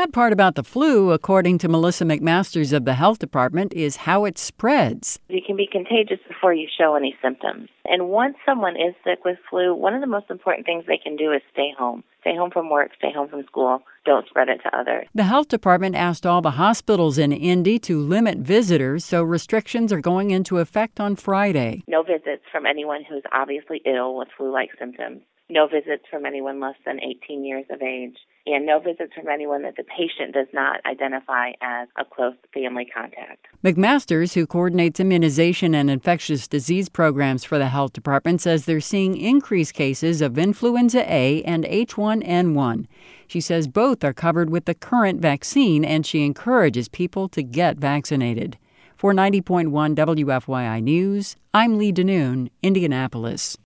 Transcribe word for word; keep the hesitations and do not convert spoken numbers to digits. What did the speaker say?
sad part about the flu, according to Melissa McMasters of the Health Department, is how it spreads. You can be contagious before you show any symptoms. And once someone is sick with flu, one of the most important things they can do is stay home. Stay home from work, stay home from school. Don't spread it to others. The health department asked all the hospitals in Indy to limit visitors, so restrictions are going into effect on Friday. No visits from anyone who's obviously ill with flu-like symptoms. No visits from anyone less than eighteen years of age. And no visits from anyone that the patient does not identify as a close family contact. McMasters, who coordinates immunization and infectious disease programs for the health department, says they're seeing increased cases of influenza A and H one N one. She says both are covered with the current vaccine, and she encourages people to get vaccinated. For ninety point one W F Y I News, I'm Lee Danoon, Indianapolis.